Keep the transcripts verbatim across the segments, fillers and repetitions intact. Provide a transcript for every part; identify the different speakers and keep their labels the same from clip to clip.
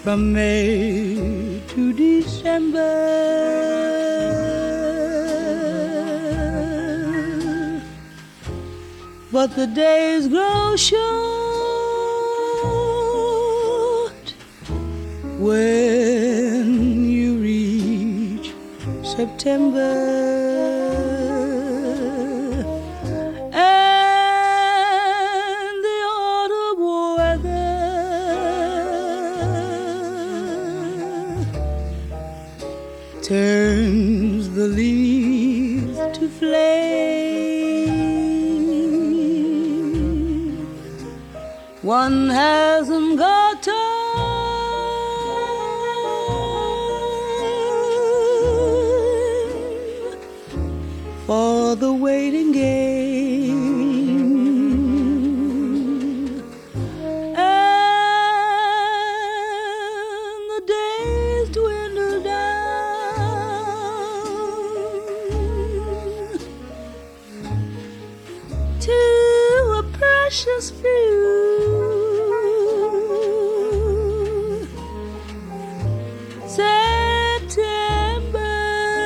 Speaker 1: from May to December. But the days grow short when you reach September. Turns the leaves to flame. One hasn't got time for the waiting game. And the days dwindle down to a precious few. September,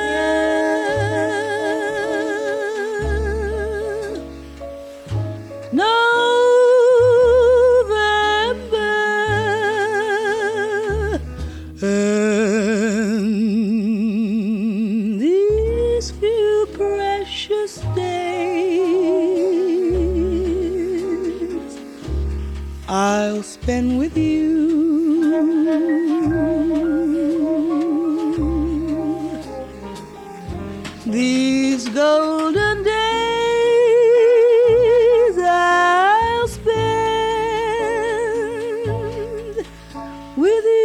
Speaker 1: November, and these few precious days I'll spend with you. These golden days I'll spend with you.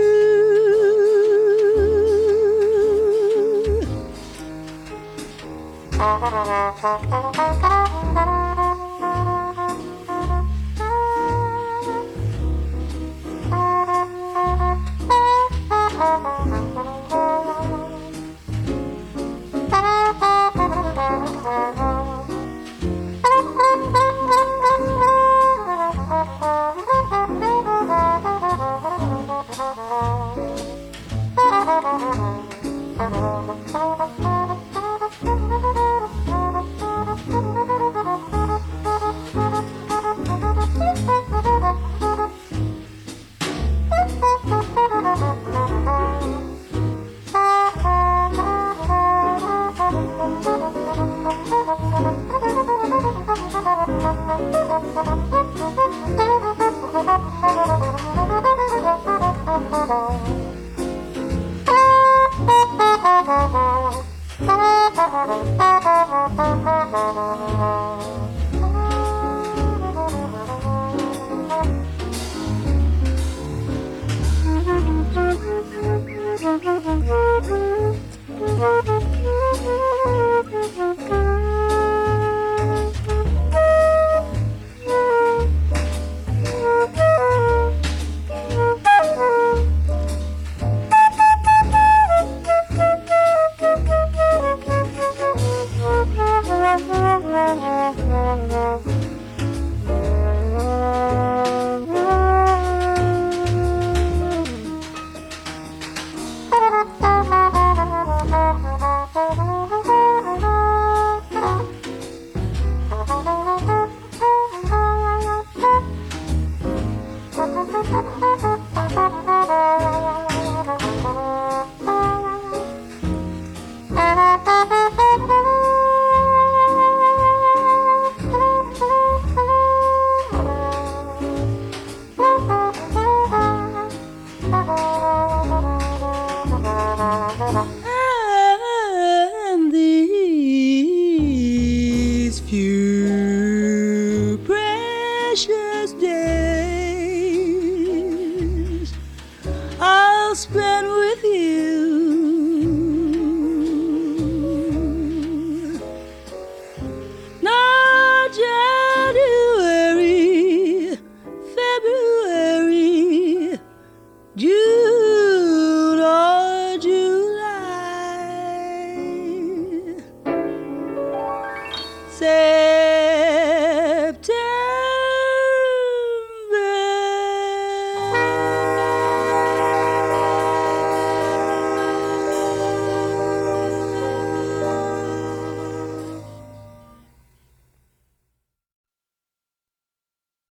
Speaker 1: And these few precious days